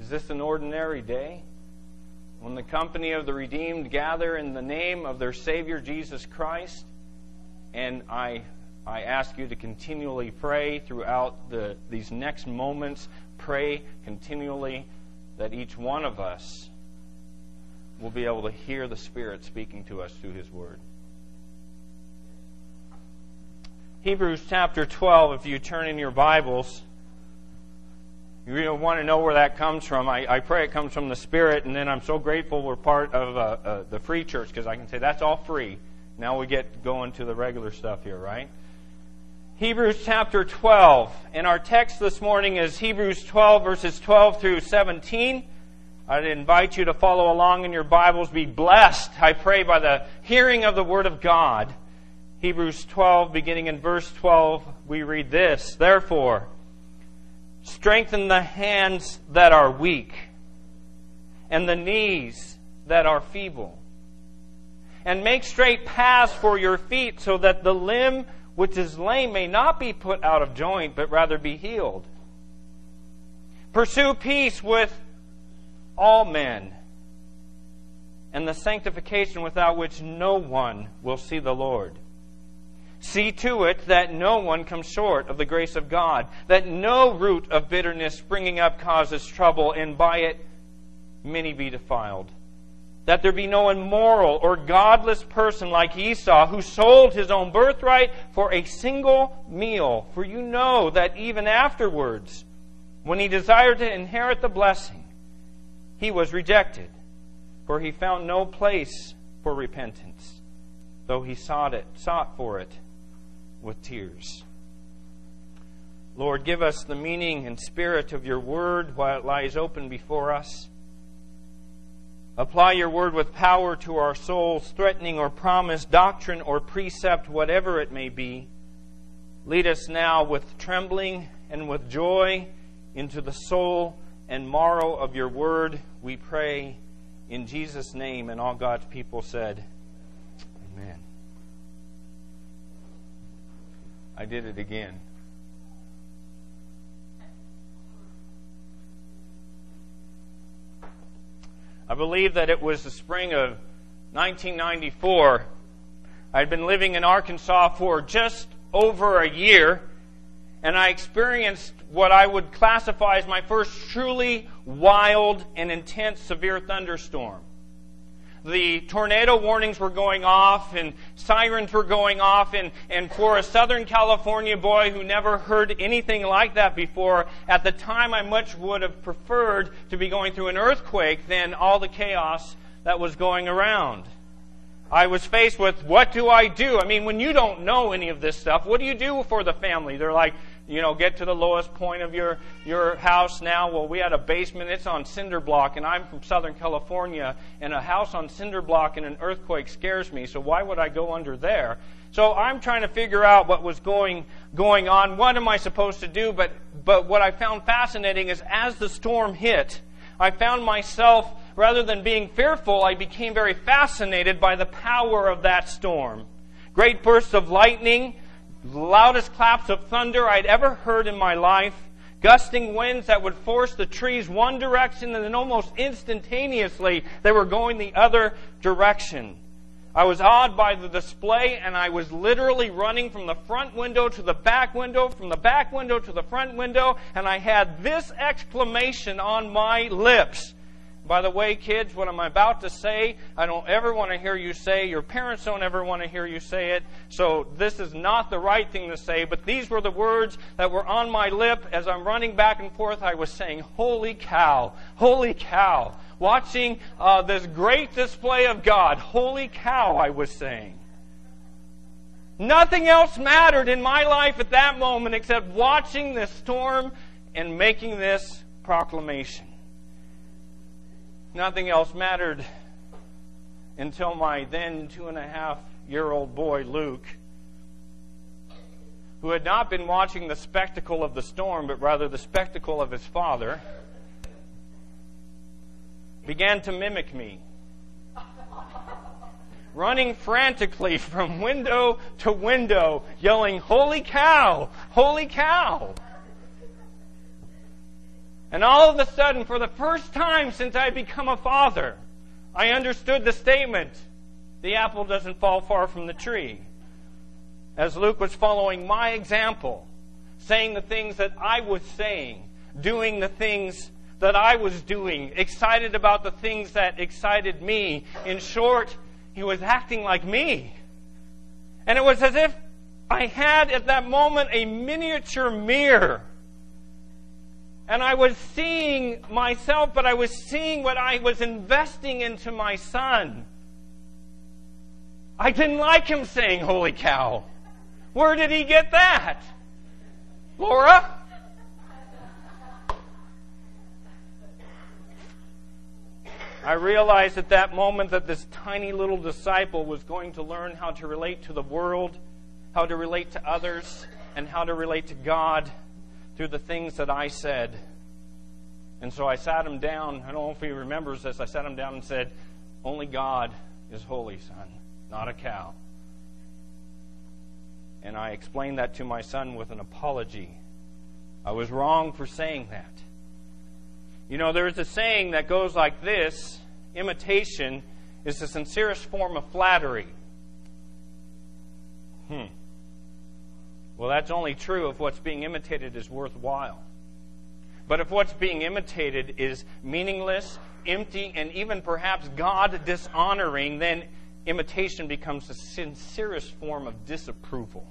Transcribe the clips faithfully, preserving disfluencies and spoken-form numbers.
Is this an ordinary day? When the company of the redeemed gather in the name of their Savior Jesus Christ, and I I ask you to continually pray throughout the these next moments. Pray continually that each one of us will be able to hear the Spirit speaking to us through His Word. Hebrews chapter twelve, if you turn in your Bibles, you want to know where that comes from. I, I pray it comes from the Spirit, and then I'm so grateful we're part of uh, uh, the free church, because I can say that's all free. Now we get going to the regular stuff here, right? Hebrews chapter twelve, and our text this morning is Hebrews twelve, verses twelve through seventeen. I'd invite you to follow along in your Bibles. Be blessed, I pray, by the hearing of the Word of God. Hebrews twelve, beginning in verse twelve, we read this: Therefore, strengthen the hands that are weak, and the knees that are feeble, and make straight paths for your feet, so that the limb which is lame may not be put out of joint, but rather be healed. Pursue peace with all men, and the sanctification without which no one will see the Lord. See to it that no one comes short of the grace of God, that no root of bitterness springing up causes trouble, and by it many be defiled. That there be no immoral or godless person like Esau, who sold his own birthright for a single meal. For you know that even afterwards, when he desired to inherit the blessing, he was rejected, for he found no place for repentance, though he sought it, sought for it with tears. Lord, give us the meaning and spirit of your word while it lies open before us. Apply your word with power to our souls, threatening or promise, doctrine or precept, whatever it may be. Lead us now with trembling and with joy into the soul and marrow of your word, we pray in Jesus' name. And all God's people said, Amen. I did it again. I believe that it was the spring of nineteen ninety-four. I'd been living in Arkansas for just over a year, and I experienced what I would classify as my first truly wild and intense severe thunderstorm. The tornado warnings were going off and sirens were going off, and, and for a Southern California boy who never heard anything like that before, at the time I much would have preferred to be going through an earthquake than all the chaos that was going around. I was faced with, what do I do? I mean, when you don't know any of this stuff, what do you do for the family? They're like, you know, get to the lowest point of your, your house now. Well, we had a basement. It's on cinder block, and I'm from Southern California, and a house on cinder block in an earthquake scares me, so why would I go under there? So I'm trying to figure out what was going going on. What am I supposed to do? But but what I found fascinating is as the storm hit, I found myself, rather than being fearful, I became very fascinated by the power of that storm. Great bursts of lightning, loudest claps of thunder I'd ever heard in my life, gusting winds that would force the trees one direction, and then almost instantaneously they were going the other direction. I was awed by the display, and I was literally running from the front window to the back window, from the back window to the front window, and I had this exclamation on my lips. By the way, kids, what I'm about to say, I don't ever want to hear you say. Your parents don't ever want to hear you say it. So this is not the right thing to say. But these were the words that were on my lip as I'm running back and forth. I was saying, holy cow, holy cow. Watching uh, this great display of God. Holy cow, I was saying. Nothing else mattered in my life at that moment except watching this storm and making this proclamation. Nothing else mattered until my then two and a half year old boy, Luke, who had not been watching the spectacle of the storm, but rather the spectacle of his father, began to mimic me, running frantically from window to window, yelling, holy cow, holy cow. And all of a sudden, for the first time since I become a father, I understood the statement, the apple doesn't fall far from the tree. As Luke was following my example, saying the things that I was saying, doing the things that I was doing, excited about the things that excited me. In short, he was acting like me. And it was as if I had at that moment a miniature mirror. And I was seeing myself, but I was seeing what I was investing into my son. I didn't like him saying, "Holy cow." Where did he get that? Laura? I realized at that moment that this tiny little disciple was going to learn how to relate to the world, how to relate to others, and how to relate to God through the things that I said. And so I sat him down. I don't know if he remembers this. I sat him down and said, "Only God is holy, son, not a cow." And I explained that to my son with an apology. I was wrong for saying that. You know, there's a saying that goes like this: imitation is the sincerest form of flattery. Hmm. Well, that's only true if what's being imitated is worthwhile. But if what's being imitated is meaningless, empty, and even perhaps God dishonoring, then imitation becomes the sincerest form of disapproval.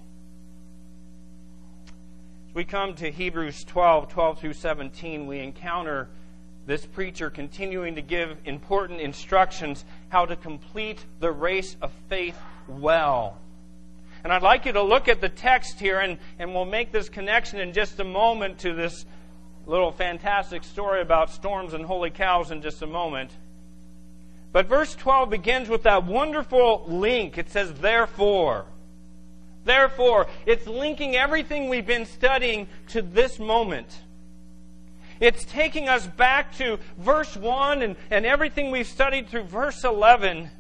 As we come to Hebrews twelve, twelve through seventeen, we encounter this preacher continuing to give important instructions how to complete the race of faith well. And I'd like you to look at the text here, and, and we'll make this connection in just a moment to this little fantastic story about storms and holy cows in just a moment. But verse twelve begins with that wonderful link. It says, therefore. Therefore. It's linking everything we've been studying to this moment. It's taking us back to verse one and, and everything we've studied through verse eleven.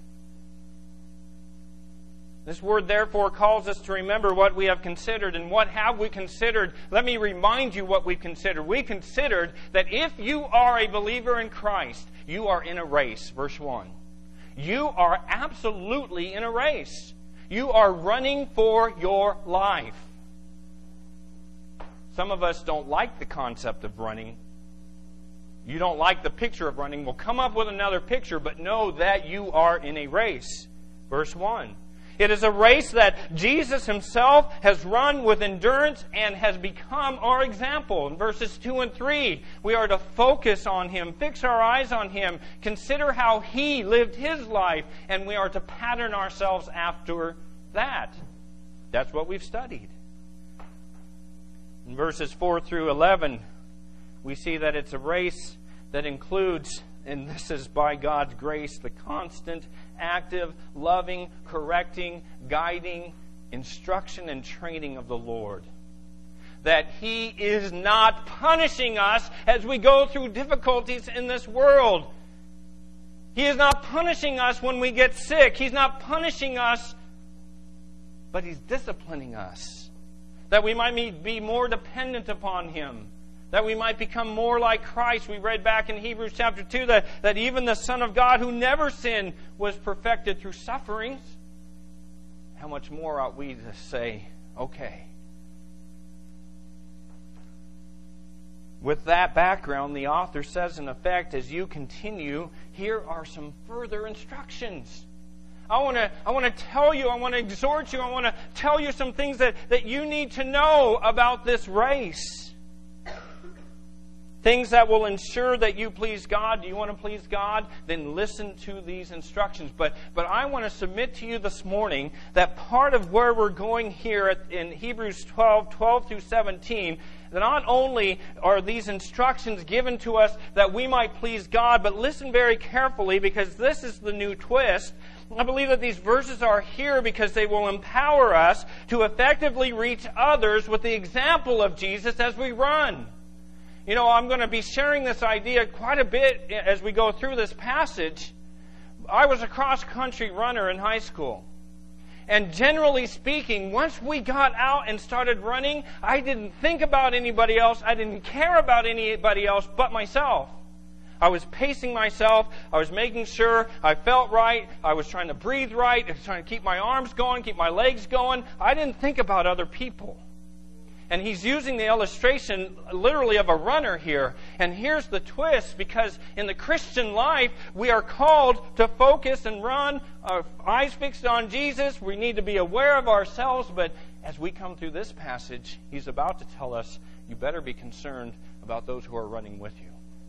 This word, therefore, calls us to remember what we have considered. And what have we considered? Let me remind you what we've considered. We considered that if you are a believer in Christ, you are in a race. Verse one. You are absolutely in a race. You are running for your life. Some of us don't like the concept of running. You don't like the picture of running. We'll come up with another picture, but know that you are in a race. Verse one. It is a race that Jesus himself has run with endurance and has become our example. In verses two and three, we are to focus on him, fix our eyes on him, consider how he lived his life, and we are to pattern ourselves after that. That's what we've studied. In verses four through eleven, we see that it's a race that includes, and this is by God's grace, the constant, active, loving, correcting, guiding, instruction, and training of the Lord. That He is not punishing us as we go through difficulties in this world. He is not punishing us when we get sick. He's not punishing us, but He's disciplining us. That we might be more dependent upon Him. That we might become more like Christ. We read back in Hebrews chapter two that, that even the Son of God who never sinned was perfected through sufferings. How much more ought we to say, okay. With that background, the author says, in effect, as you continue, here are some further instructions. I want to I want to tell you, I want to exhort you, I want to tell you some things that, that you need to know about this race. Things that will ensure that you please God. Do you want to please God? Then listen to these instructions. But but I want to submit to you this morning that part of where we're going here at, in Hebrews twelve, twelve through seventeen, that not only are these instructions given to us that we might please God, but listen very carefully because this is the new twist. I believe that these verses are here because they will empower us to effectively reach others with the example of Jesus as we run. You know, I'm going to be sharing this idea quite a bit as we go through this passage. I was a cross-country runner in high school. And generally speaking, once we got out and started running, I didn't think about anybody else. I didn't care about anybody else but myself. I was pacing myself. I was making sure I felt right. I was trying to breathe right. I was trying to keep my arms going, keep my legs going. I didn't think about other people. And he's using the illustration literally of a runner here. And here's the twist, because in the Christian life, we are called to focus and run, our eyes fixed on Jesus. We need to be aware of ourselves. But as we come through this passage, he's about to tell us, you better be concerned about those who are running with you.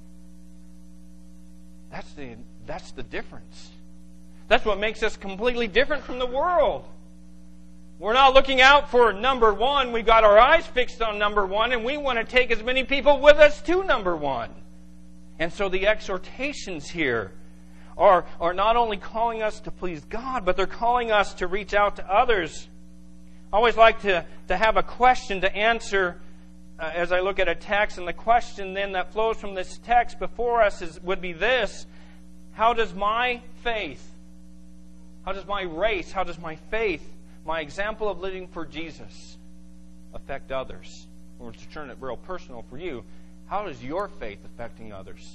That's the, that's the difference. That's what makes us completely different from the world. We're not looking out for number one. We've got our eyes fixed on number one, and we want to take as many people with us to number one. And so the exhortations here are, are not only calling us to please God, but they're calling us to reach out to others. I always like to, to have a question to answer uh, as I look at a text, and the question then that flows from this text before us is, would be this: how does my faith, how does my race, how does my faith, my example of living for Jesus affect others? Or to turn it real personal for you, how is your faith affecting others?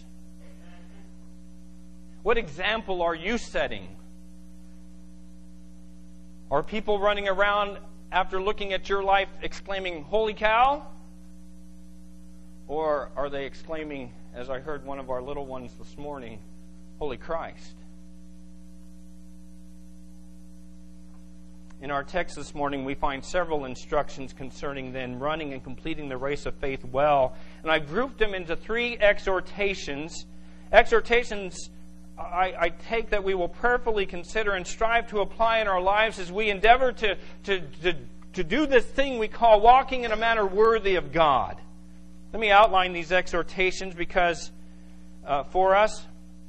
What example are you setting? Are people running around after looking at your life exclaiming, "Holy cow"? Or are they exclaiming, as I heard one of our little ones this morning, "Holy Christ"? In our text this morning, we find several instructions concerning then running and completing the race of faith well. And I grouped them into three exhortations. Exhortations I, I take that we will prayerfully consider and strive to apply in our lives as we endeavor to, to, to, to do this thing we call walking in a manner worthy of God. Let me outline these exhortations because uh, for us,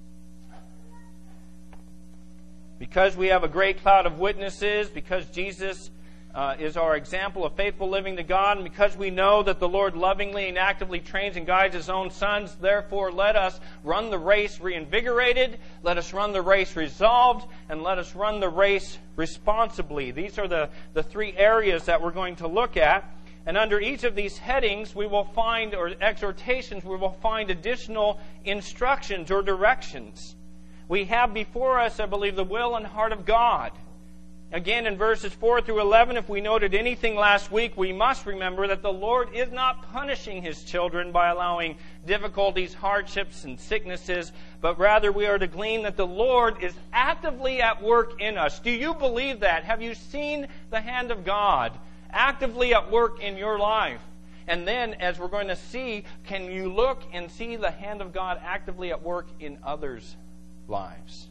because we have a great cloud of witnesses, because Jesus uh, is our example of faithful living to God, and because we know that the Lord lovingly and actively trains and guides His own sons, therefore let us run the race reinvigorated, let us run the race resolved, and let us run the race responsibly. These are the, the three areas that we're going to look at. And under each of these headings, we will find, or exhortations, we will find additional instructions or directions. We have before us, I believe, the will and heart of God. Again, in verses four through eleven, if we noted anything last week, we must remember that the Lord is not punishing His children by allowing difficulties, hardships, and sicknesses, but rather we are to glean that the Lord is actively at work in us. Do you believe that? Have you seen the hand of God actively at work in your life? And then, as we're going to see, can you look and see the hand of God actively at work in others' lives?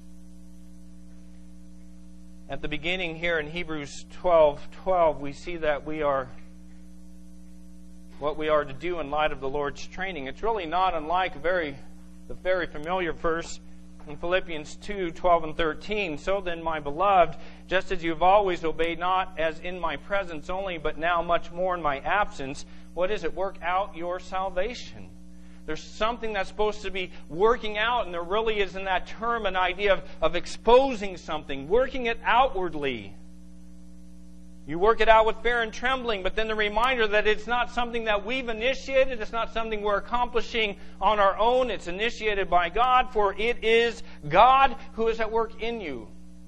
At the beginning here in Hebrews twelve twelve, we see that we are what we are to do in light of the Lord's training. It's really not unlike a very the very familiar verse in Philippians two twelve and thirteen. So then, my beloved, just as you have always obeyed, not as in my presence only, but now much more in my absence, what is it? Work out your salvation. There's something that's supposed to be working out, and there really is in that term an idea of, of exposing something, working it outwardly. You work it out with fear and trembling, but then the reminder that it's not something that we've initiated, it's not something we're accomplishing on our own, it's initiated by God, for it is God who is at work in you.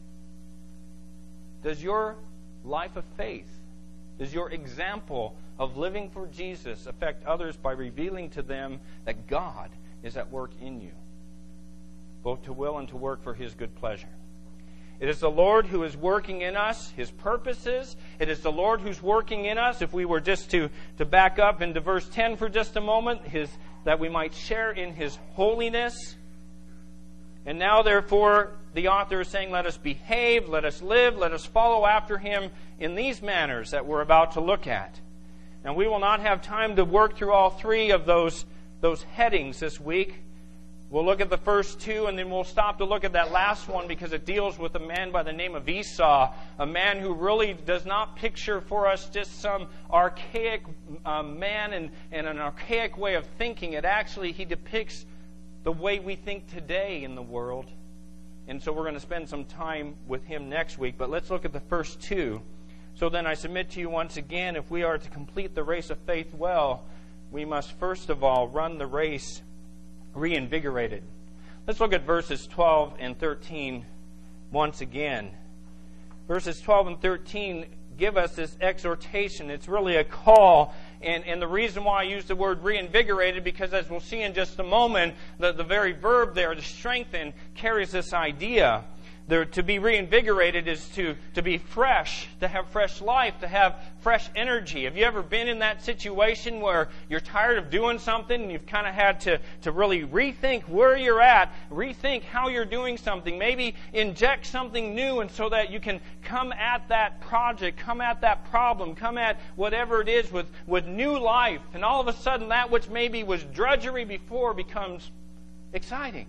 Does your life of faith, does your example of living for Jesus affect others by revealing to them that God is at work in you, both to will and to work for His good pleasure? It is the Lord who is working in us, His purposes. It is the Lord who's working in us. If we were just to, to back up into verse ten for just a moment, his, that we might share in His holiness. And now, therefore, the author is saying, let us behave, let us live, let us follow after Him in these manners that we're about to look at. Now, we will not have time to work through all three of those, those headings this week. We'll look at the first two, and then we'll stop to look at that last one because it deals with a man by the name of Esau, a man who really does not picture for us just some archaic uh, man and, and an archaic way of thinking. It actually, he depicts the way we think today in the world. And so we're going to spend some time with him next week. But let's look at the first two. So then I submit to you once again, if we are to complete the race of faith well, we must first of all run the race reinvigorated. Let's look at verses twelve and thirteen once again. Verses twelve and thirteen give us this exhortation. It's really a call. And, and the reason why I use the word reinvigorated, because as we'll see in just a moment, the, the very verb there, to strengthen, carries this idea. There, to be reinvigorated is to, to be fresh, to have fresh life, to have fresh energy. Have you ever been in that situation where you're tired of doing something and you've kind of had to, to really rethink where you're at, rethink how you're doing something, maybe inject something new, and so that you can come at that project, come at that problem, come at whatever it is with, with new life. And all of a sudden that which maybe was drudgery before becomes exciting.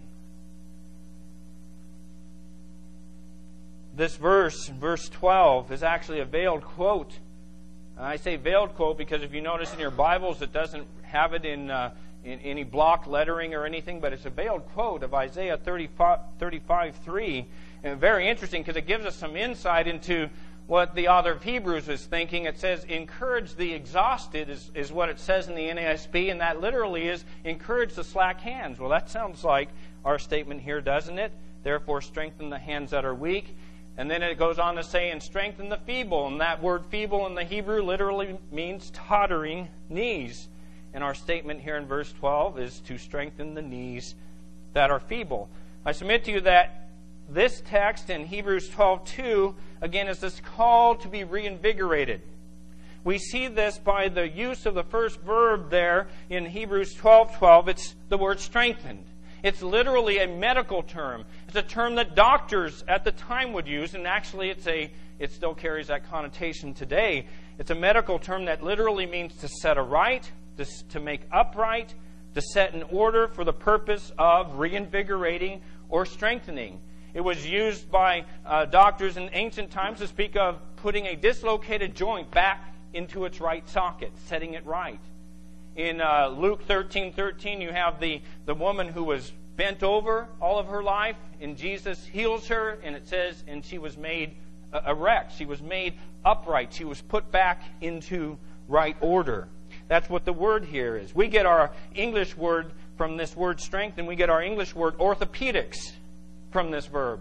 This verse, verse twelve, is actually a veiled quote. And I say veiled quote because if you notice in your Bibles, it doesn't have it in, uh, in any block lettering or anything, but it's a veiled quote of Isaiah thirty-five three. And very interesting because it gives us some insight into what the author of Hebrews is thinking. It says, encourage the exhausted is, is what it says in the N A S B, and that literally is encourage the slack hands. Well, that sounds like our statement here, doesn't it? Therefore, strengthen the hands that are weak. And then it goes on to say, and strengthen the feeble. And that word feeble in the Hebrew literally means tottering knees. And our statement here in verse twelve is to strengthen the knees that are feeble. I submit to you that this text in Hebrews twelve two, again, is this call to be reinvigorated. We see this by the use of the first verb there in Hebrews twelve twelve. It's the word strengthened. It's literally a medical term. It's a term that doctors at the time would use, and actually it's a it still carries that connotation today. It's a medical term that literally means to set aright, to, to make upright, to set in order for the purpose of reinvigorating or strengthening. It was used by uh, doctors in ancient times to speak of putting a dislocated joint back into its right socket, setting it right. In uh, Luke thirteen thirteen, you have the, the woman who was bent over all of her life, and Jesus heals her, and it says, and she was made uh, erect. She was made upright. She was put back into right order. That's what the word here is. We get our English word from this word strength, and we get our English word orthopedics from this verb.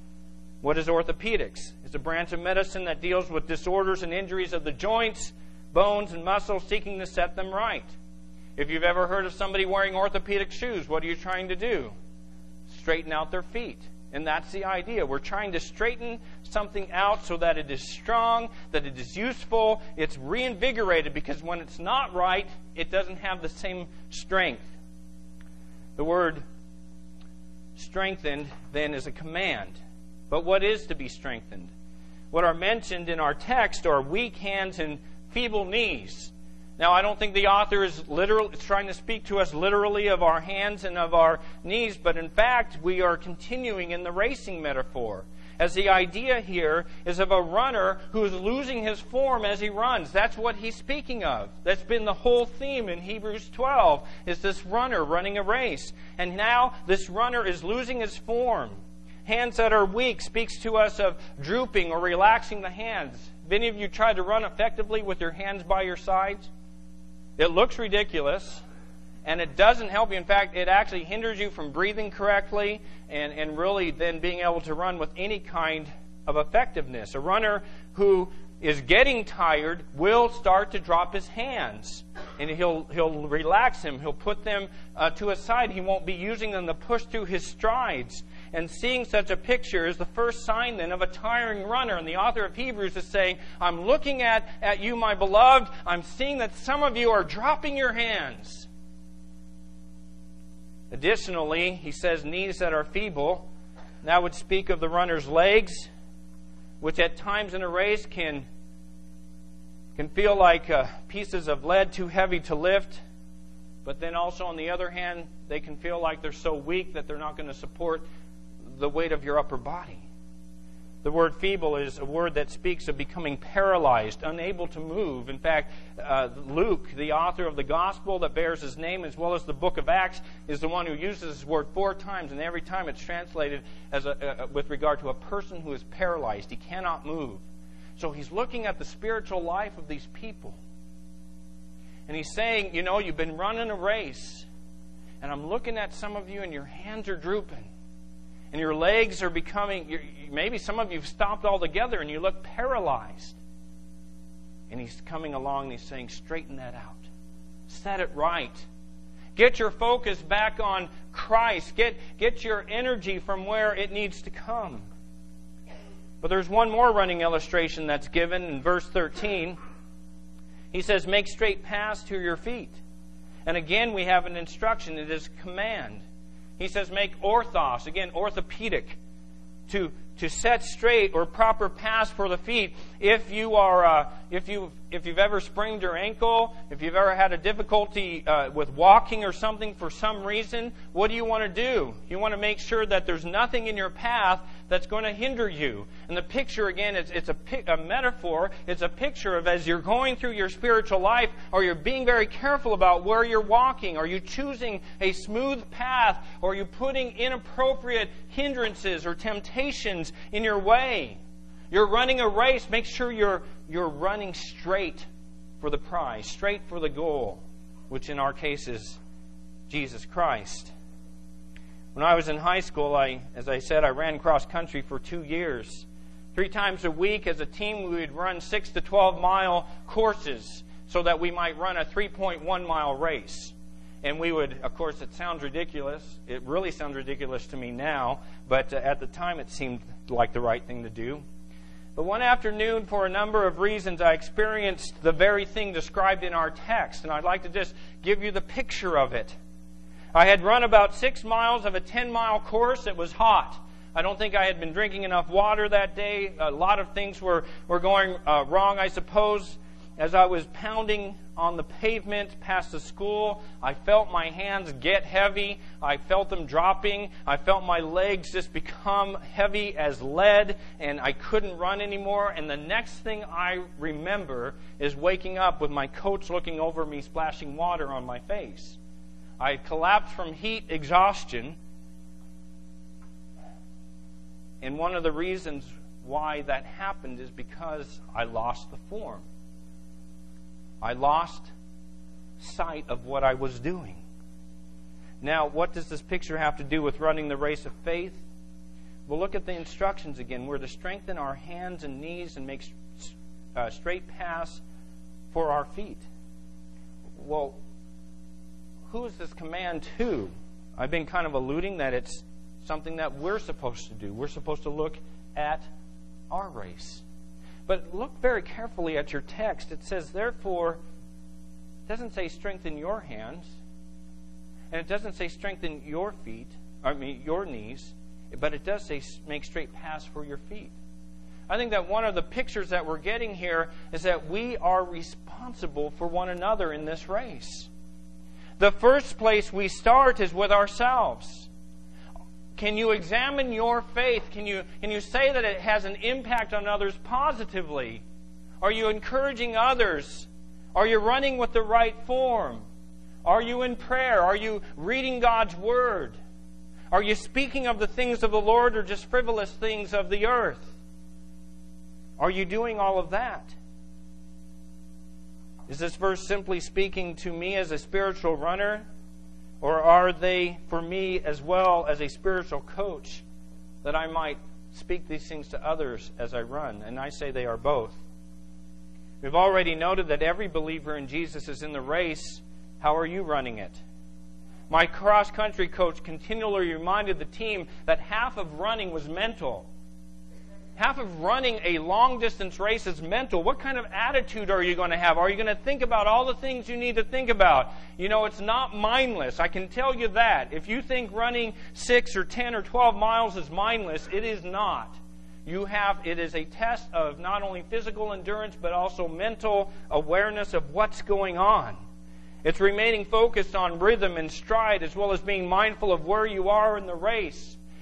What is orthopedics? It's a branch of medicine that deals with disorders and injuries of the joints, bones, and muscles, seeking to set them right. If you've ever heard of somebody wearing orthopedic shoes, what are you trying to do? Straighten out their feet. And that's the idea. We're trying to straighten something out so that it is strong, that it is useful, it's reinvigorated, because when it's not right, it doesn't have the same strength. The word strengthened, then, is a command. But what is to be strengthened? What are mentioned in our text are weak hands and feeble knees. Now, I don't think the author is literally trying to speak to us literally of our hands and of our knees, but in fact, we are continuing in the racing metaphor. As the idea here is of a runner who is losing his form as he runs. That's what he's speaking of. That's been the whole theme in Hebrews twelve, is this runner running a race. And now this runner is losing his form. Hands that are weak speaks to us of drooping or relaxing the hands. Have any of you tried to run effectively with your hands by your sides? It looks ridiculous, and it doesn't help you. In fact, it actually hinders you from breathing correctly and, and really then being able to run with any kind of effectiveness. A runner who is getting tired will start to drop his hands, and he'll he'll relax them. He'll put them uh, to a side. He won't be using them to push through his strides. And seeing such a picture is the first sign then of a tiring runner. And the author of Hebrews is saying, I'm looking at, at you, my beloved. I'm seeing that some of you are dropping your hands. Additionally, he says knees that are feeble. That would speak of the runner's legs, which at times in a race can, can feel like uh, pieces of lead too heavy to lift. But then also, on the other hand, they can feel like they're so weak that they're not going to support the weight of your upper body. The word feeble is a word that speaks of becoming paralyzed, unable to move. In fact, uh, Luke, the author of the gospel that bears his name, as well as the book of Acts, is the one who uses this word four times, and every time it's translated as a, uh, with regard to a person who is paralyzed. He cannot move. So he's looking at the spiritual life of these people. And he's saying, you know, you've been running a race, and I'm looking at some of you, and your hands are drooping. And your legs are becoming, maybe some of you have stopped altogether and you look paralyzed. And he's coming along and he's saying, straighten that out. Set it right. Get your focus back on Christ. Get, get your energy from where it needs to come. But there's one more running illustration that's given in verse thirteen. He says, make straight paths to your feet. And again, we have an instruction. It is command. He says, make orthos, again, orthopedic, to to set straight or proper paths for the feet. If you are, uh, if you if you've ever sprained your ankle, if you've ever had a difficulty uh, with walking or something for some reason, what do you want to do? You want to make sure that there's nothing in your path that's going to hinder you. And the picture, again, it's, it's a, a metaphor. It's a picture of as you're going through your spiritual life, or you're being very careful about where you're walking. Are you choosing a smooth path, or are you putting inappropriate hindrances or temptations in your way? You're running a race. Make sure you're you're running straight for the prize, straight for the goal, which in our case is Jesus Christ. When I was in high school, I, as I said, I ran cross country for two years. Three times a week as a team, we would run six to twelve mile courses so that we might run a three point one mile race. And we would, of course, it sounds ridiculous. It really sounds ridiculous to me now, but uh, at the time it seemed like the right thing to do. But one afternoon, for a number of reasons, I experienced the very thing described in our text, and I'd like to just give you the picture of it. I had run about six miles of a ten-mile course. It was hot. I don't think I had been drinking enough water that day. A lot of things were, were going uh, wrong, I suppose. As I was pounding on the pavement past the school, I felt my hands get heavy. I felt them dropping. I felt my legs just become heavy as lead, and I couldn't run anymore. And the next thing I remember is waking up with my coach looking over me, splashing water on my face. I had collapsed from heat exhaustion. And one of the reasons why that happened is because I lost the form. I lost sight of what I was doing. Now, what does this picture have to do with running the race of faith? Well, look at the instructions again. We're to strengthen our hands and knees and make uh, straight paths for our feet. Well, who is this command to? I've been kind of alluding that it's something that we're supposed to do. We're supposed to look at our race. But look very carefully at your text. It says, therefore, it doesn't say strengthen your hands, and it doesn't say strengthen your feet, I mean your knees, but it does say make straight paths for your feet. I think that one of the pictures that we're getting here is that we are responsible for one another in this race. The first place we start is with ourselves. Can you examine your faith? Can you, can you say that it has an impact on others positively? Are you encouraging others? Are you running with the right form? Are you in prayer? Are you reading God's Word? Are you speaking of the things of the Lord or just frivolous things of the earth? Are you doing all of that? Is this verse simply speaking to me as a spiritual runner? Or are they for me as well as a spiritual coach, that I might speak these things to others as I run? And I say they are both. We've already noted that every believer in Jesus is in the race. How are you running it? My cross-country coach continually reminded the team that half of running was mental. Half of running a long-distance race is mental. What kind of attitude are you going to have? Are you going to think about all the things you need to think about? You know, it's not mindless. I can tell you that. If you think running six or ten or twelve miles is mindless, it is not. You have, it is a test of not only physical endurance, but also mental awareness of what's going on. It's remaining focused on rhythm and stride, as well as being mindful of where you are in the race.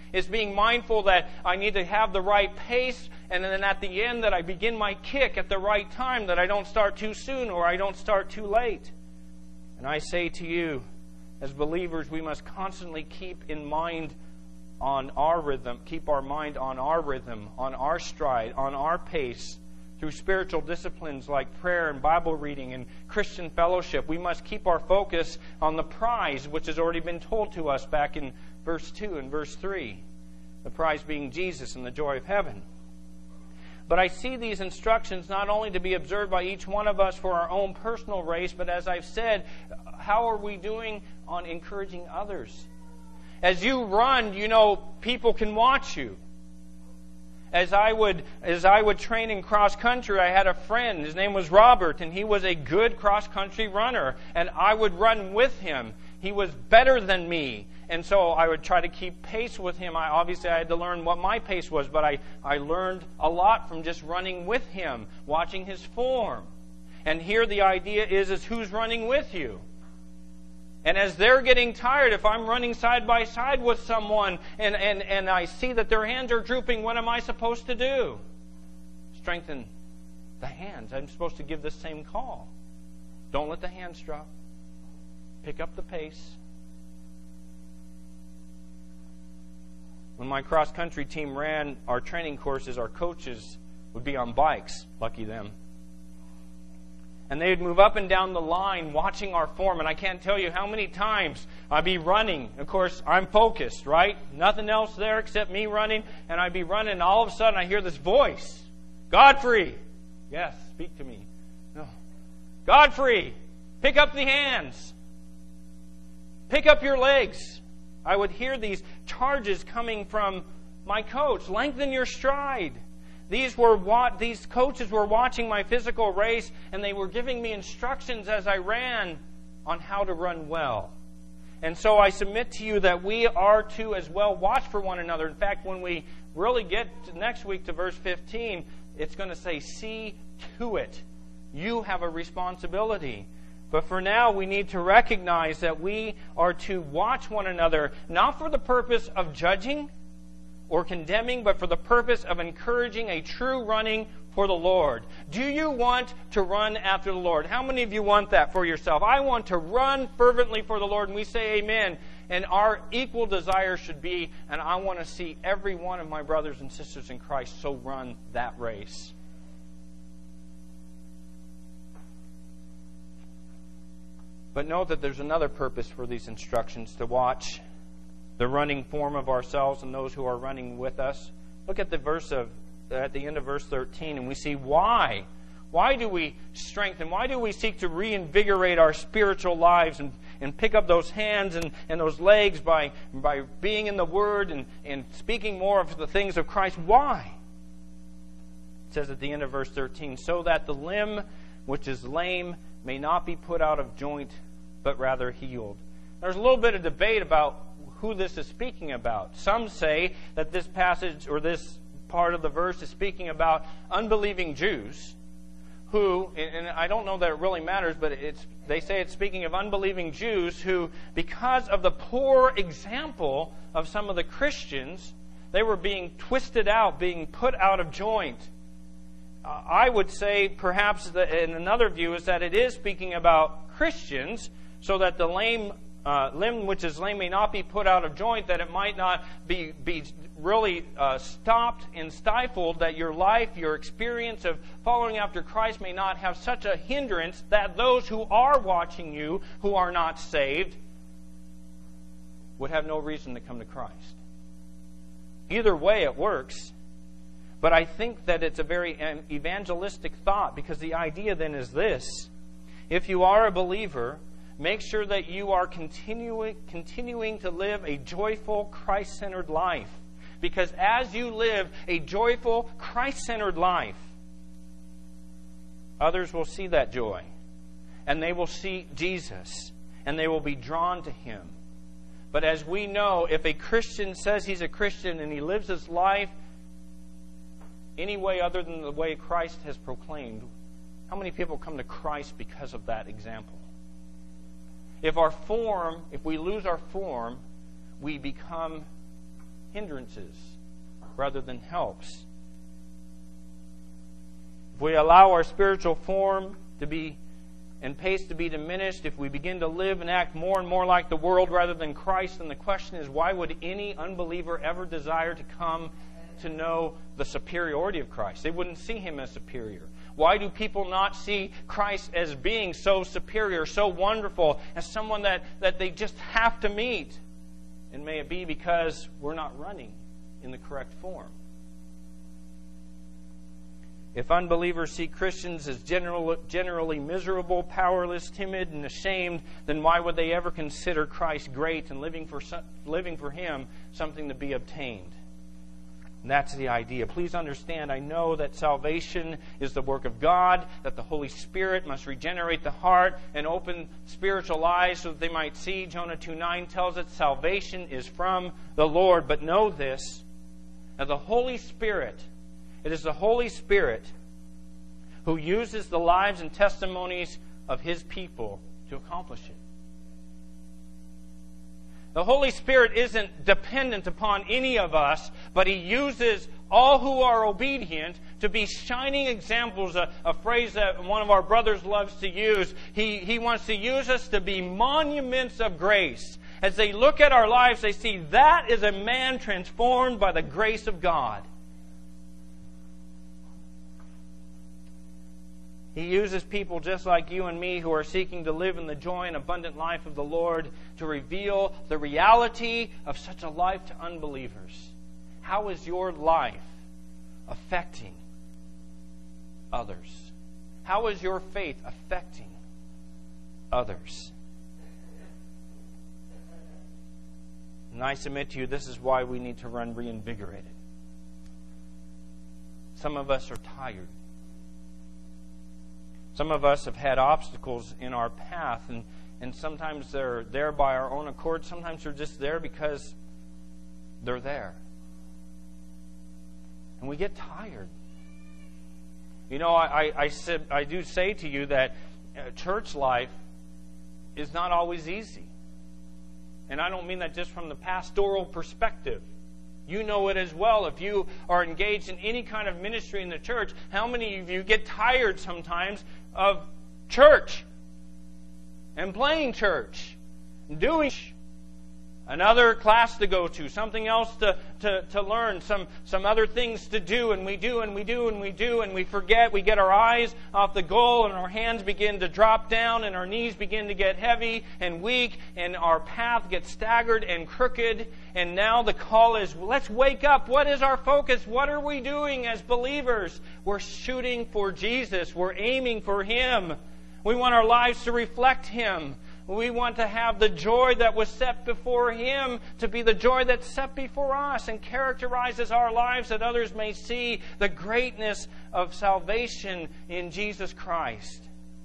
It's being mindful that I need to have the right pace, and then at the end that I begin my kick at the right time, that I don't start too soon or I don't start too late. And I say to you, as believers, we must constantly keep in mind on our rhythm, keep our mind on our rhythm, on our stride, on our pace, through spiritual disciplines like prayer and Bible reading and Christian fellowship. We must keep our focus on the prize, which has already been told to us back in verse two and verse three. The prize being Jesus and the joy of heaven. But I see these instructions not only to be observed by each one of us for our own personal race, but as I've said, how are we doing on encouraging others? As you run, you know, people can watch you. As I would as I would train in cross country, I had a friend. His name was Robert, and he was a good cross country runner. And I would run with him. He was better than me, and so I would try to keep pace with him. I obviously I had to learn what my pace was, but I I learned a lot from just running with him, watching his form. And here the idea is is who's running with you. And as they're getting tired, if I'm running side by side with someone and, and, and I see that their hands are drooping, what am I supposed to do? Strengthen the hands. I'm supposed to give the same call. Don't let the hands drop. Pick up the pace. When my cross-country team ran our training courses, our coaches would be on bikes. Lucky them. And they would move up and down the line watching our form. And I can't tell you how many times I'd be running. Of course, I'm focused, right? Nothing else there except me running. And I'd be running, and all of a sudden I hear this voice. Godfrey! Yes, speak to me. No. Godfrey! Pick up the hands. Pick up your legs. I would hear these charges coming from my coach. Lengthen your stride. These were what these coaches were watching my physical race, and they were giving me instructions as I ran on how to run well. And so I submit to you that we are to as well watch for one another. In fact, when we really get to next week to verse fifteen, it's going to say, see to it. You have a responsibility. But for now, we need to recognize that we are to watch one another, not for the purpose of judging or condemning, but for the purpose of encouraging a true running for the Lord. Do you want to run after the Lord? How many of you want that for yourself? I want to run fervently for the Lord, and we say amen. And our equal desire should be, and I want to see every one of my brothers and sisters in Christ so run that race. But note that there's another purpose for these instructions, to watch the running form of ourselves and those who are running with us. Look at the verse of at the end of verse thirteen, and we see why. Why do we strengthen? Why do we seek to reinvigorate our spiritual lives and, and pick up those hands and, and those legs by, by being in the Word and, and speaking more of the things of Christ? Why? It says at the end of verse thirteen, so that the limb which is lame may not be put out of joint, but rather healed. There's a little bit of debate about who this is speaking about. Some say that this passage or this part of the verse is speaking about unbelieving Jews who, and I don't know that it really matters, but it's they say it's speaking of unbelieving Jews who, because of the poor example of some of the Christians, they were being twisted out, being put out of joint. Uh, I would say perhaps that in another view is that it is speaking about Christians, so that the lame Uh, limb which is lame may not be put out of joint, that it might not be, be really uh, stopped and stifled, that your life, your experience of following after Christ may not have such a hindrance that those who are watching you, who are not saved, would have no reason to come to Christ. Either way it works, but I think that it's a very evangelistic thought, because the idea then is this: if you are a believer, make sure that you are continuing, continuing to live a joyful, Christ-centered life. Because as you live a joyful, Christ-centered life, others will see that joy. And they will see Jesus. And they will be drawn to Him. But as we know, if a Christian says he's a Christian and he lives his life any way other than the way Christ has proclaimed, how many people come to Christ because of that example? If our form, if we lose our form, we become hindrances rather than helps. If we allow our spiritual form to be and pace to be diminished, if we begin to live and act more and more like the world rather than Christ, then the question is, why would any unbeliever ever desire to come to know the superiority of Christ? They wouldn't see Him as superior. Why do people not see Christ as being so superior, so wonderful, as someone that, that they just have to meet? And may it be because we're not running in the correct form. If unbelievers see Christians as general, generally miserable, powerless, timid, and ashamed, then why would they ever consider Christ great and living for, living for Him something to be obtained? And that's the idea. Please understand, I know that salvation is the work of God, that the Holy Spirit must regenerate the heart and open spiritual eyes so that they might see. Jonah two nine tells us salvation is from the Lord. But know this, that the Holy Spirit, it is the Holy Spirit who uses the lives and testimonies of His people to accomplish it. The Holy Spirit isn't dependent upon any of us, but He uses all who are obedient to be shining examples, a, a phrase that one of our brothers loves to use. He, he wants to use us to be monuments of grace. As they look at our lives, they see that is a man transformed by the grace of God. He uses people just like you and me who are seeking to live in the joy and abundant life of the Lord to reveal the reality of such a life to unbelievers. How is your life affecting others? How is your faith affecting others? And I submit to you, this is why we need to run reinvigorated. Some of us are tired. Some of us have had obstacles in our path, and, and sometimes they're there by our own accord. Sometimes they're just there because they're there. And we get tired. You know, I, I, I, said, I do say to you that church life is not always easy. And I don't mean that just from the pastoral perspective. You know it as well. If you are engaged in any kind of ministry in the church, how many of you get tired sometimes of church and playing church and doing another class to go to, something else to, to, to learn, some, some other things to do, and we do and we do and we do and we forget, we get our eyes off the goal and our hands begin to drop down and our knees begin to get heavy and weak and our path gets staggered and crooked, and now the call is, let's wake up. What is our focus? What are we doing as believers? We're shooting for Jesus. We're aiming for Him. We want our lives to reflect Him. We want to have the joy that was set before Him to be the joy that's set before us and characterizes our lives, that others may see the greatness of salvation in Jesus Christ.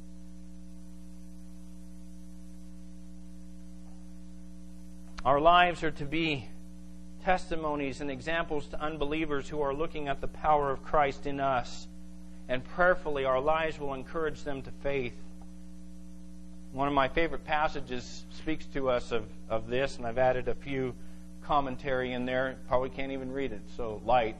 Our lives are to be testimonies and examples to unbelievers who are looking at the power of Christ in us. And prayerfully, our lives will encourage them to faith. One of my favorite passages speaks to us of, of this, and I've added a few commentary in there. Probably can't even read it, so light.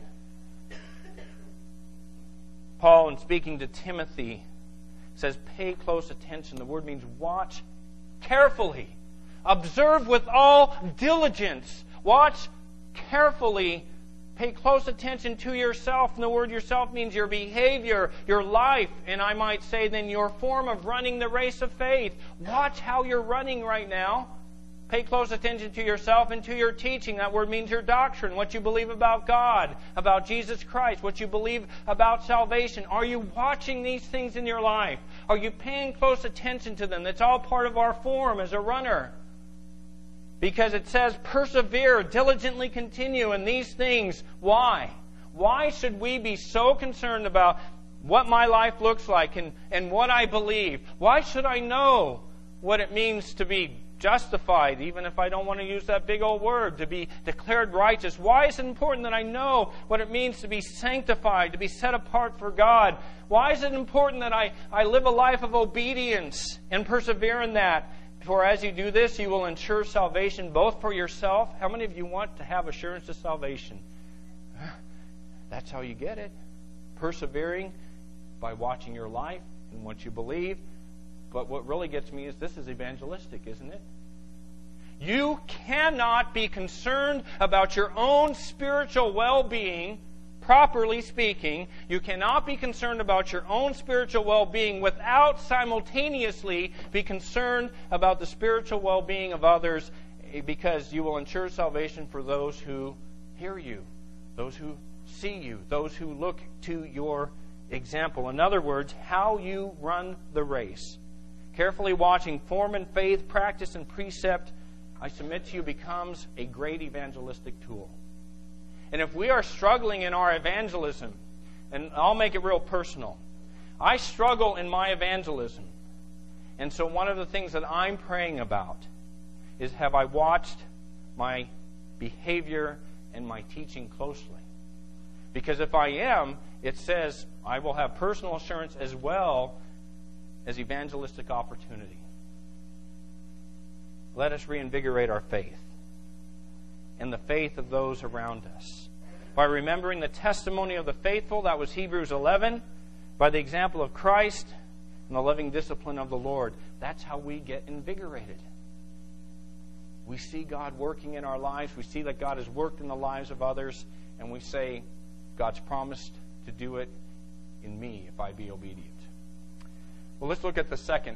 Paul, in speaking to Timothy, says, pay close attention. The word means watch carefully. Observe with all diligence. Watch carefully. Pay close attention to yourself. And the word yourself means your behavior, your life, and I might say then your form of running the race of faith. Watch how you're running right now. Pay close attention to yourself and to your teaching. That word means your doctrine, what you believe about God, about Jesus Christ, what you believe about salvation. Are you watching these things in your life? Are you paying close attention to them? That's all part of our form as a runner. Because it says, persevere, diligently continue in these things. Why? Why should we be so concerned about what my life looks like and, and what I believe? Why should I know what it means to be justified, even if I don't want to use that big old word, to be declared righteous? Why is it important that I know what it means to be sanctified, to be set apart for God? Why is it important that I, I live a life of obedience and persevere in that? For as you do this, you will ensure salvation both for yourself. How many of you want to have assurance of salvation? That's how you get it. Persevering by watching your life and what you believe. But what really gets me is this is evangelistic, isn't it? You cannot be concerned about your own spiritual well-being, properly speaking. You cannot be concerned about your own spiritual well-being without simultaneously be concerned about the spiritual well-being of others, because you will ensure salvation for those who hear you, those who see you, those who look to your example. In other words, how you run the race. Carefully watching form and faith, practice and precept, I submit to you, becomes a great evangelistic tool. And if we are struggling in our evangelism, and I'll make it real personal, I struggle in my evangelism. And so one of the things that I'm praying about is, have I watched my behavior and my teaching closely? Because if I am, it says I will have personal assurance as well as evangelistic opportunity. Let us reinvigorate our faith and the faith of those around us by remembering the testimony of the faithful, that was Hebrews eleven, by the example of Christ and the loving discipline of the Lord. That's how we get invigorated. We see God working in our lives. We see that God has worked in the lives of others, and we say, God's promised to do it in me if I be obedient. Well, let's look at the second.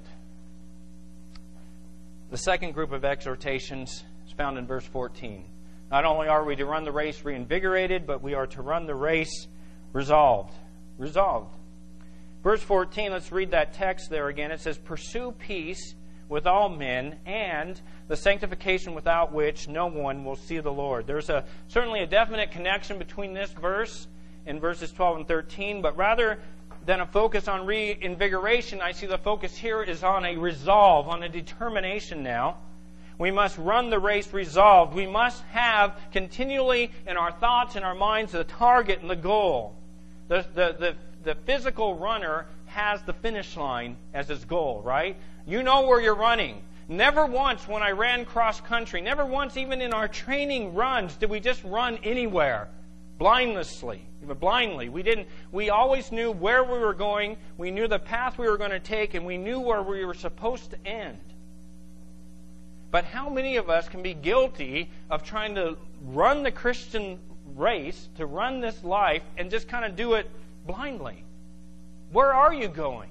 The second group of exhortations is found in verse fourteen. Not only are we to run the race reinvigorated, but we are to run the race resolved. Resolved. Verse fourteen, let's read that text there again. It says, pursue peace with all men, and the sanctification without which no one will see the Lord. There's a certainly a definite connection between this verse and verses twelve and thirteen, but rather than a focus on reinvigoration, I see the focus here is on a resolve, on a determination now. We must run the race resolved. We must have continually in our thoughts and our minds the target and the goal. The, the, the, the physical runner has the finish line as his goal, right? You know where you're running. Never once when I ran cross country, never once even in our training runs did we just run anywhere blindlessly. Blindly. We didn't we always knew where we were going, we knew the path we were going to take, and we knew where we were supposed to end. But how many of us can be guilty of trying to run the Christian race, to run this life, and just kind of do it blindly? Where are you going?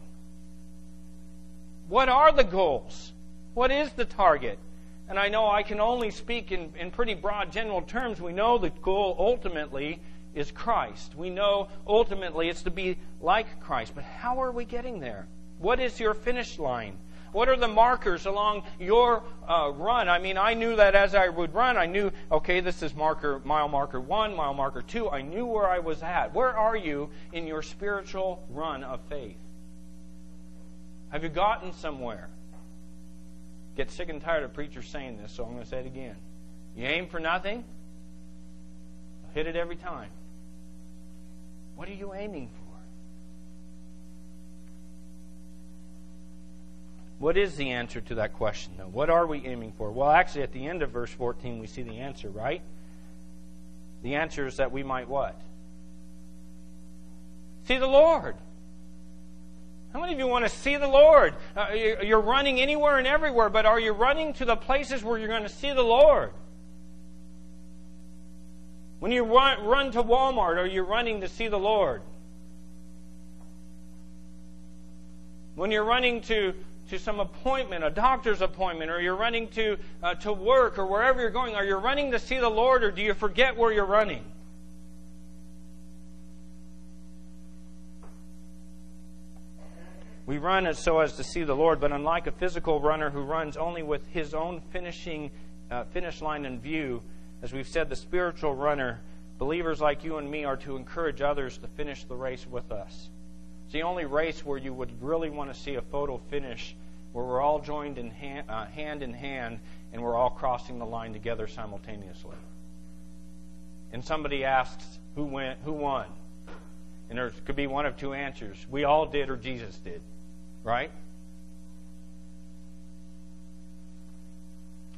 What are the goals? What is the target? And I know I can only speak in, in pretty broad general terms. We know the goal ultimately is Christ. We know ultimately it's to be like Christ. But how are we getting there? What is your finish line? What are the markers along your uh, run? I mean, I knew that as I would run, I knew, okay, this is marker mile marker one, mile marker two. I knew where I was at. Where are you in your spiritual run of faith? Have you gotten somewhere? Get sick and tired of preachers saying this, so I'm going to say it again. You aim for nothing, hit it every time. What are you aiming for? What is the answer to that question, though? What are we aiming for? Well, actually, at the end of verse fourteen, we see the answer, right? The answer is that we might what? See the Lord. How many of you want to see the Lord? Uh, you're running anywhere and everywhere, but are you running to the places where you're going to see the Lord? When you run, run to Walmart, are you running to see the Lord? When you're running to, to some appointment, a doctor's appointment, or you're running to, uh, to work, or wherever you're going, are you running to see the Lord, or do you forget where you're running? We run as so as to see the Lord, but unlike a physical runner who runs only with his own finishing uh, finish line in view, as we've said, the spiritual runner, believers like you and me, are to encourage others to finish the race with us. It's the only race where you would really want to see a photo finish, where we're all joined in hand, uh, hand in hand, and we're all crossing the line together simultaneously. And somebody asks, who went, who won? And there could be one of two answers. We all did, or Jesus did. Right?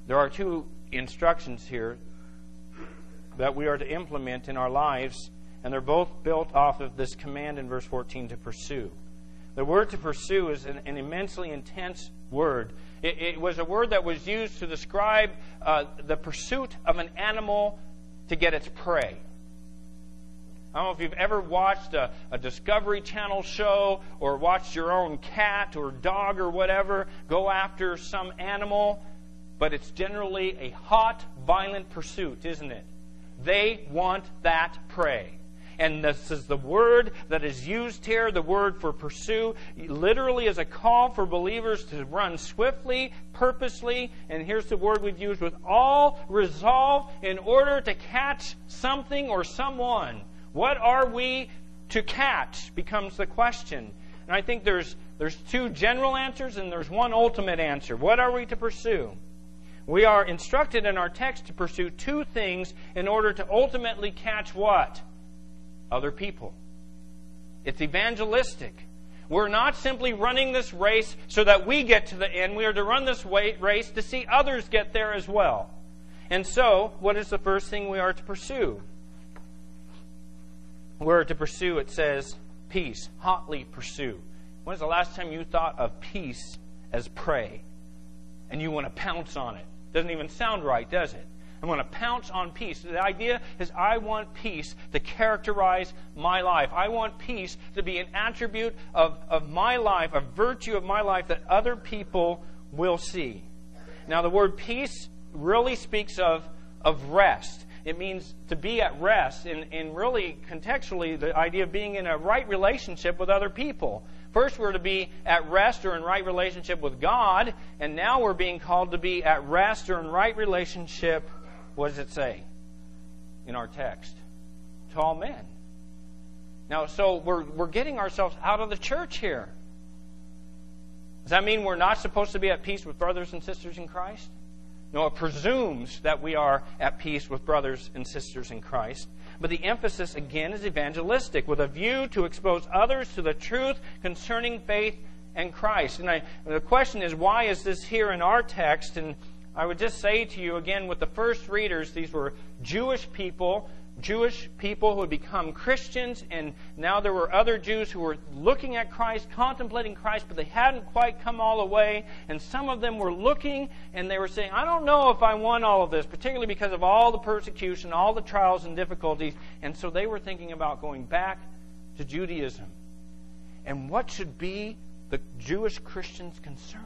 There are two instructions here that we are to implement in our lives, and they're both built off of this command in verse fourteen to pursue. The word to pursue is an, an immensely intense word. It, it was a word that was used to describe uh, the pursuit of an animal to get its prey. I don't know if you've ever watched a, a Discovery Channel show or watched your own cat or dog or whatever go after some animal, but it's generally a hot, violent pursuit, isn't it? They want that prey. And this is the word that is used here, the word for pursue, literally is a call for believers to run swiftly, purposely, and here's the word we've used, with all resolve in order to catch something or someone. What are we to catch becomes the question. And I think there's there's two general answers and there's one ultimate answer. What are we to pursue? We are instructed in our text to pursue two things in order to ultimately catch what? Other people. It's evangelistic. We're not simply running this race so that we get to the end. We are to run this race to see others get there as well. And so, what is the first thing we are to pursue? We're to pursue, it says, peace. Hotly pursue. When was the last time you thought of peace as prey? And you want to pounce on it. Doesn't even sound right, does it? I want to pounce on peace. The idea is I want peace to characterize my life. I want peace to be an attribute of, of my life, a virtue of my life that other people will see. Now, the word peace really speaks of, of rest. It means to be at rest, and, and really contextually the idea of being in a right relationship with other people. First we're to be at rest or in right relationship with God, and now we're being called to be at rest or in right relationship, what does it say in our text? To all men. Now, so we're, we're getting ourselves out of the church here. Does that mean we're not supposed to be at peace with brothers and sisters in Christ? No, it presumes that we are at peace with brothers and sisters in Christ. But the emphasis, again, is evangelistic, with a view to expose others to the truth concerning faith and Christ. And I, the question is, why is this here in our text? And I would just say to you, again, with the first readers, these were Jewish people, Jewish people who had become Christians, and now there were other Jews who were looking at Christ, contemplating Christ, but they hadn't quite come all the way. And some of them were looking, and they were saying, I don't know if I want all of this, particularly because of all the persecution, all the trials and difficulties. And so they were thinking about going back to Judaism. And what should be the Jewish Christians' concern?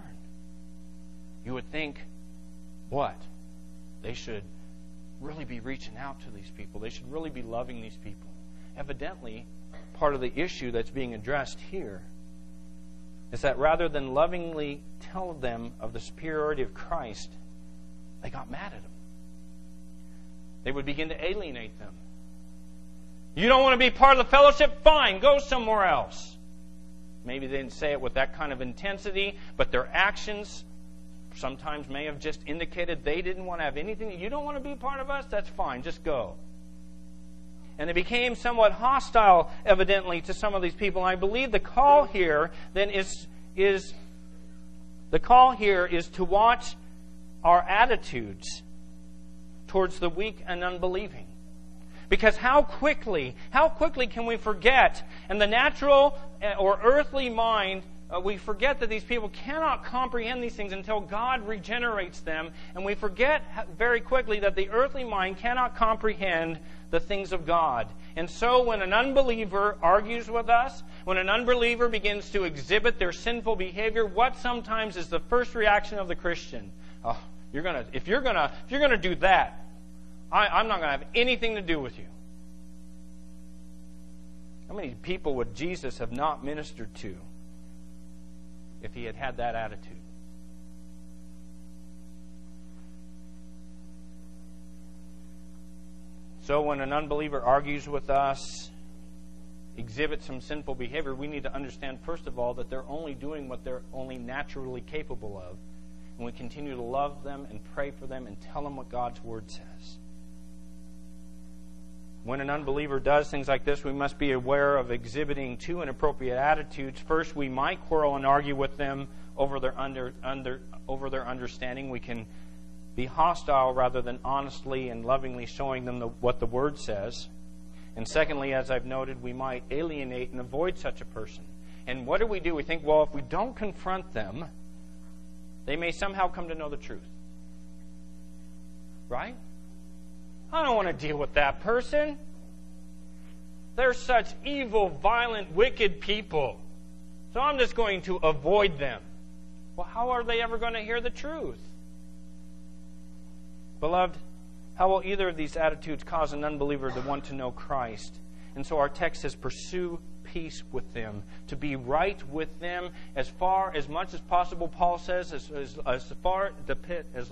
You would think, what? They should really be reaching out to these people. They should really be loving these people. Evidently, part of the issue that's being addressed here is that rather than lovingly tell them of the superiority of Christ, they got mad at them. They would begin to alienate them. You don't want to be part of the fellowship? Fine, go somewhere else. Maybe they didn't say it with that kind of intensity, but their actions sometimes may have just indicated they didn't want to have anything. You don't want to be part of us? That's fine. Just go. And they became somewhat hostile, evidently, to some of these people. And I believe the call here then is is the call here is to watch our attitudes towards the weak and unbelieving. Because how quickly, how quickly can we forget, and the natural or earthly mind, Uh, we forget that these people cannot comprehend these things until God regenerates them. And we forget very quickly that the earthly mind cannot comprehend the things of God. And so when an unbeliever argues with us, when an unbeliever begins to exhibit their sinful behavior, what sometimes is the first reaction of the Christian? Oh, you're gonna, if you're gonna, if you're gonna do that, I, I'm not gonna have anything to do with you. How many people would Jesus have not ministered to if he had had that attitude? So when an unbeliever argues with us, exhibits some sinful behavior, we need to understand, first of all, that they're only doing what they're only naturally capable of. And we continue to love them and pray for them and tell them what God's Word says. When an unbeliever does things like this, we must be aware of exhibiting two inappropriate attitudes. First, we might quarrel and argue with them over their under, under over their understanding. We can be hostile rather than honestly and lovingly showing them the, what the Word says. And secondly, as I've noted, we might alienate and avoid such a person. And what do we do? We think, well, if we don't confront them, they may somehow come to know the truth. Right? I don't want to deal with that person. They're such evil, violent, wicked people. So I'm just going to avoid them. Well, how are they ever going to hear the truth? Beloved, how will either of these attitudes cause an unbeliever to want to know Christ? And so our text says, pursue peace with them, to be right with them as far, as much as possible, Paul says, as, as, as far the pit as...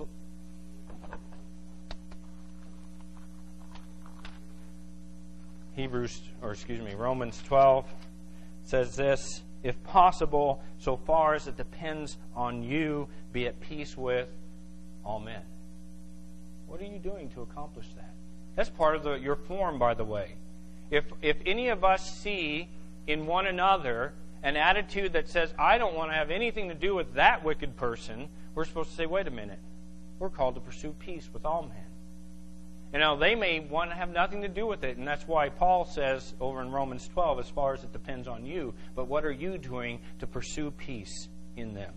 Hebrews, or excuse me, Romans twelve says this, if possible, so far as it depends on you, be at peace with all men. What are you doing to accomplish that? That's part of the, your form, by the way. If if any of us see in one another an attitude that says, I don't want to have anything to do with that wicked person, we're supposed to say, wait a minute. We're called to pursue peace with all men. And now they may want to have nothing to do with it, and that's why Paul says over in Romans twelve, as far as it depends on you, but what are you doing to pursue peace in them?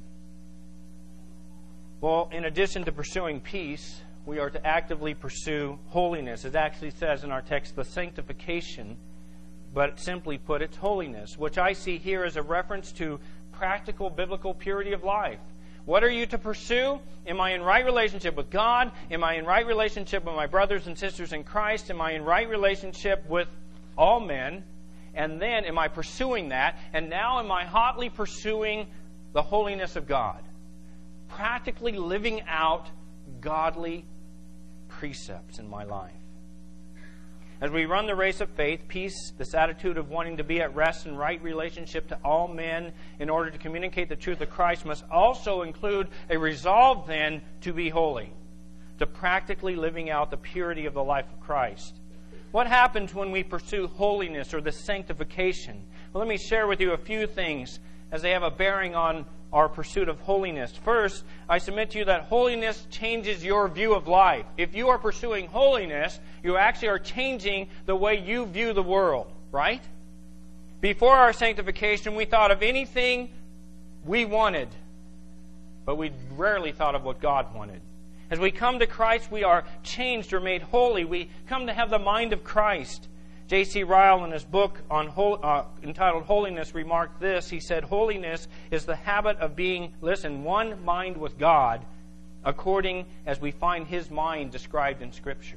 Well, in addition to pursuing peace, we are to actively pursue holiness. It actually says in our text, the sanctification, but simply put, it's holiness, which I see here as a reference to practical biblical purity of life. What are you to pursue? Am I in right relationship with God? Am I in right relationship with my brothers and sisters in Christ? Am I in right relationship with all men? And then am I pursuing that? And now am I hotly pursuing the holiness of God? Practically living out godly precepts in my life. As we run the race of faith, peace, this attitude of wanting to be at rest and right relationship to all men in order to communicate the truth of Christ, must also include a resolve then to be holy, to practically living out the purity of the life of Christ. What happens when we pursue holiness or the sanctification? Well, let me share with you a few things as they have a bearing on our pursuit of holiness. First, I submit to you that holiness changes your view of life. If you are pursuing holiness, you actually are changing the way you view the world, right? Before our sanctification, we thought of anything we wanted, but we rarely thought of what God wanted. As we come to Christ, we are changed or made holy. We come to have the mind of Christ. J C Ryle, in his book on uh, entitled Holiness, remarked this. He said, holiness is the habit of being, listen, one mind with God, according as we find His mind described in Scripture.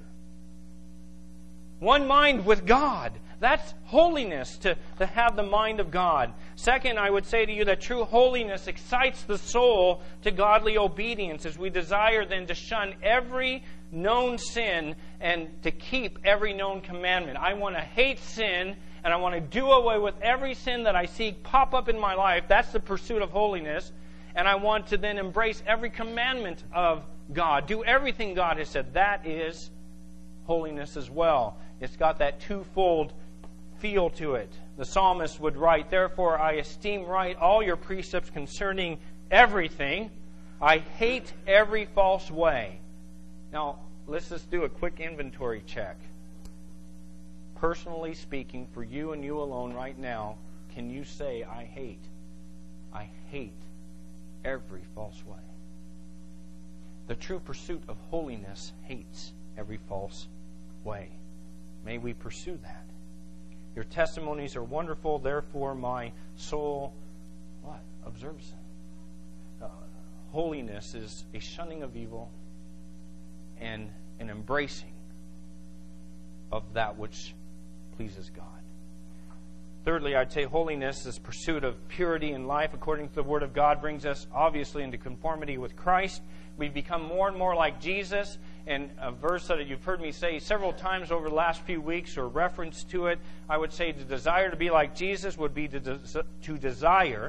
One mind with God. That's holiness, to, to have the mind of God. Second, I would say to you that true holiness excites the soul to godly obedience, as we desire then to shun every known sin and to keep every known commandment. I want to hate sin, and I want to do away with every sin that I see pop up in my life. That's the pursuit of holiness. And I want to then embrace every commandment of God. Do everything God has said. That is holiness as well. It's got that twofold feel to it. The psalmist would write, therefore I esteem right all your precepts concerning everything. I hate every false way. Now, let's just do a quick inventory check. Personally speaking, for you and you alone right now, can you say, I hate, I hate every false way? The true pursuit of holiness hates every false way. May we pursue that. Your testimonies are wonderful, therefore my soul, what? Observes them. Uh, holiness is a shunning of evil and an embracing of that which pleases God. Thirdly, I'd say holiness, this pursuit of purity in life according to the Word of God, brings us obviously into conformity with Christ. We become more and more like Jesus. And a verse that you've heard me say several times over the last few weeks, or reference to it, I would say the desire to be like Jesus would be to, des- to desire.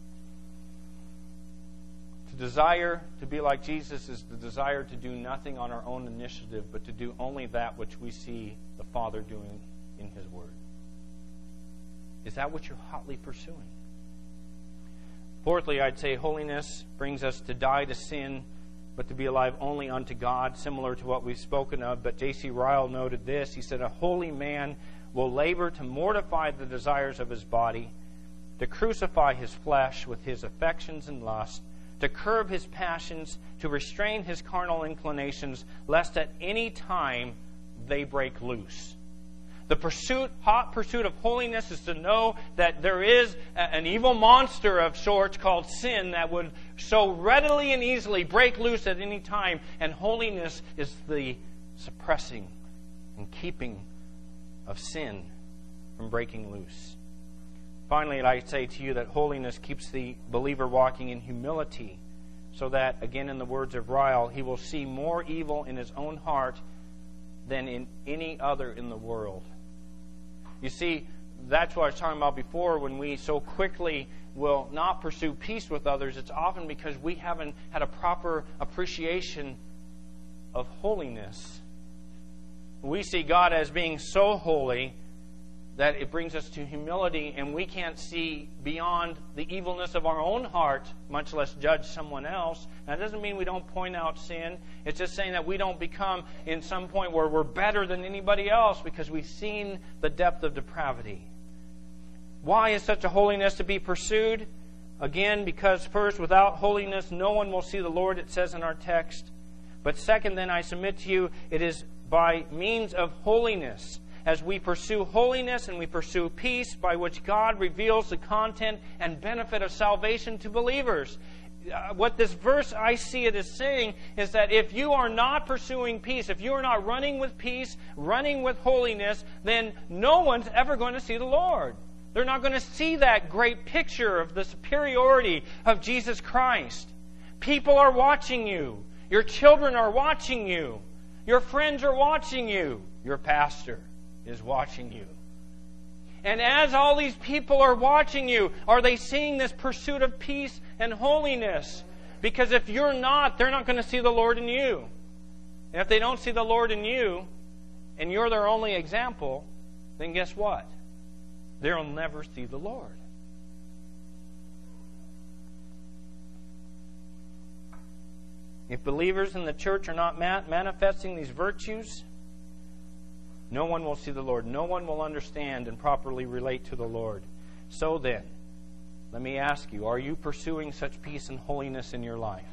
To desire to be like Jesus is the desire to do nothing on our own initiative, but to do only that which we see the Father doing in His Word. Is that what you're hotly pursuing? Fourthly, I'd say holiness brings us to die to sin but to be alive only unto God, similar to what we've spoken of. But J C Ryle noted this. He said, a holy man will labor to mortify the desires of his body, to crucify his flesh with his affections and lust, to curb his passions, to restrain his carnal inclinations, lest at any time they break loose. The pursuit, hot pursuit of holiness is to know that there is an evil monster of sorts called sin that would so readily and easily break loose at any time. And holiness is the suppressing and keeping of sin from breaking loose. Finally, I say to you that holiness keeps the believer walking in humility, so that, again in the words of Ryle, he will see more evil in his own heart than in any other in the world. You see, that's what I was talking about before. When we so quickly will not pursue peace with others, it's often because we haven't had a proper appreciation of holiness. We see God as being so holy that it brings us to humility, and we can't see beyond the evilness of our own heart, much less judge someone else. That doesn't mean we don't point out sin. It's just saying that we don't become in some point where we're better than anybody else because we've seen the depth of depravity. Why is such a holiness to be pursued? Again, because first, without holiness, no one will see the Lord, it says in our text. But second, then, I submit to you, it is by means of holiness, as we pursue holiness and we pursue peace, by which God reveals the content and benefit of salvation to believers. Uh, what this verse, I see it as saying, is that if you are not pursuing peace, if you are not running with peace, running with holiness, then no one's ever going to see the Lord. They're not going to see that great picture of the superiority of Jesus Christ. People are watching you. Your children are watching you. Your friends are watching you. Your pastor is watching you. And as all these people are watching you, are they seeing this pursuit of peace and holiness? Because if you're not, they're not going to see the Lord in you. And if they don't see the Lord in you, and you're their only example, then guess what? They'll never see the Lord. If believers in the church are not ma- manifesting these virtues, no one will see the Lord. No one will understand and properly relate to the Lord. So then, let me ask you, are you pursuing such peace and holiness in your life?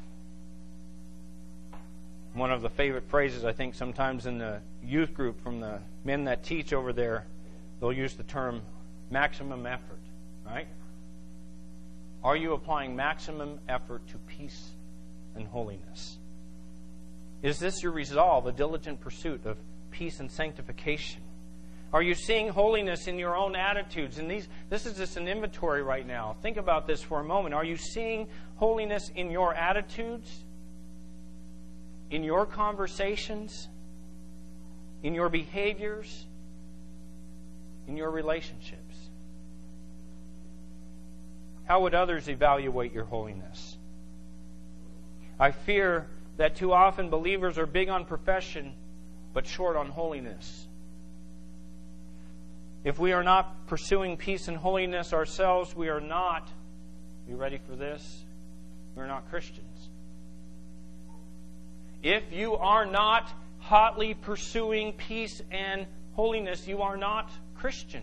One of the favorite phrases, I think, sometimes in the youth group from the men that teach over there, they'll use the term maximum effort, right? Are you applying maximum effort to peace and holiness? Is this your resolve, a diligent pursuit of peace and sanctification? Are you seeing holiness in your own attitudes? And these, this is just an inventory right now. Think about this for a moment. Are you seeing holiness in your attitudes? In your conversations? In your behaviors? In your relationships? How would others evaluate your holiness? I fear that too often believers are big on profession, but short on holiness. If we are not pursuing peace and holiness ourselves, we are not, you ready for this? We're not Christians. If you are not hotly pursuing peace and holiness, you are not Christian.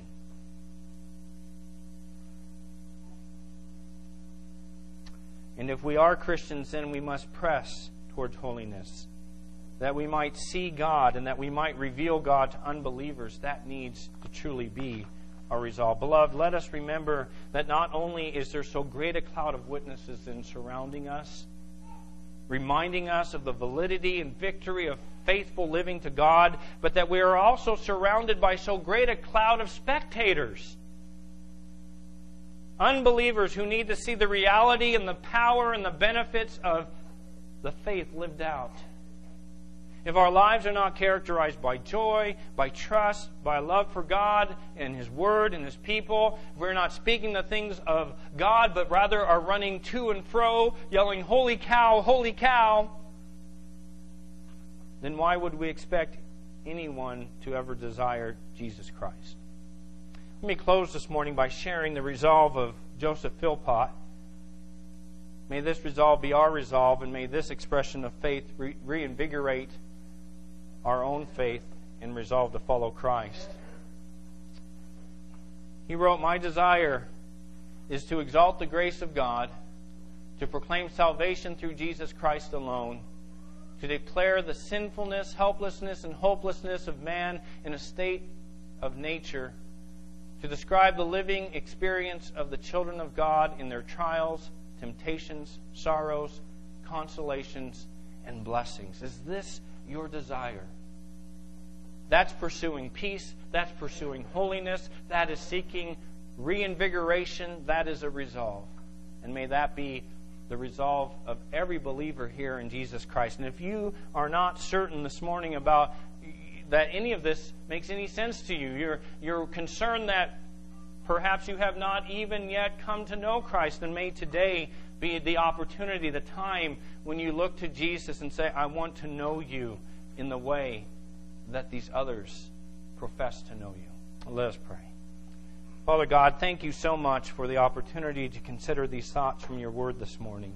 And if we are Christians, then we must press towards holiness, that we might see God and that we might reveal God to unbelievers. That needs to truly be our resolve. Beloved, let us remember that not only is there so great a cloud of witnesses in surrounding us, reminding us of the validity and victory of faithful living to God, but that we are also surrounded by so great a cloud of spectators. Unbelievers who need to see the reality and the power and the benefits of the faith lived out. If our lives are not characterized by joy, by trust, by love for God and His Word and His people, if we're not speaking the things of God, but rather are running to and fro, yelling, "Holy cow, holy cow," then why would we expect anyone to ever desire Jesus Christ? Let me close this morning by sharing the resolve of Joseph Philpott. May this resolve be our resolve, and may this expression of faith re- reinvigorate our own faith and resolve to follow Christ. He wrote, "My desire is to exalt the grace of God, to proclaim salvation through Jesus Christ alone, to declare the sinfulness, helplessness, and hopelessness of man in a state of nature, to describe the living experience of the children of God in their trials, temptations, sorrows, consolations, and blessings." Is this your desire? That's pursuing peace. That's pursuing holiness. That is seeking reinvigoration. That is a resolve. And may that be the resolve of every believer here in Jesus Christ. And if you are not certain this morning about that any of this makes any sense to you, you're, you're concerned that perhaps you have not even yet come to know Christ, then may today be the opportunity, the time when you look to Jesus and say, "I want to know you in the way that these others profess to know you." Let us pray. Father God, thank you so much for the opportunity to consider these thoughts from your word this morning.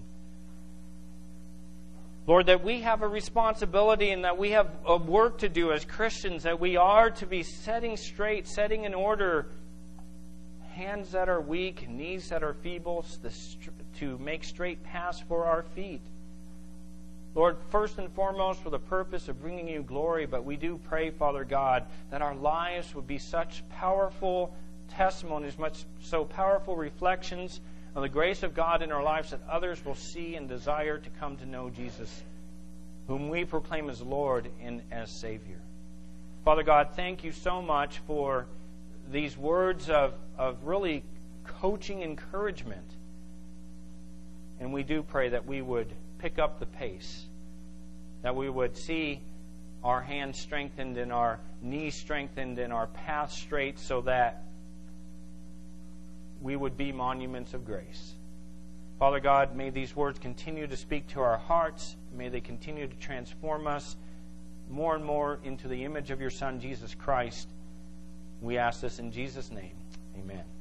Lord, that we have a responsibility and that we have a work to do as Christians, that we are to be setting straight, setting in order hands that are weak, knees that are feeble, to make straight paths for our feet. Lord, first and foremost for the purpose of bringing you glory, but we do pray, Father God, that our lives would be such powerful testimonies, much so powerful reflections of the grace of God in our lives that others will see and desire to come to know Jesus, whom we proclaim as Lord and as Savior. Father God, thank you so much for these words of, of really coaching encouragement. And we do pray that we would pick up the pace, that we would see our hands strengthened and our knees strengthened and our path straight, so that we would be monuments of grace. Father God, may these words continue to speak to our hearts. May they continue to transform us more and more into the image of your Son, Jesus Christ. We ask this in Jesus' name. Amen.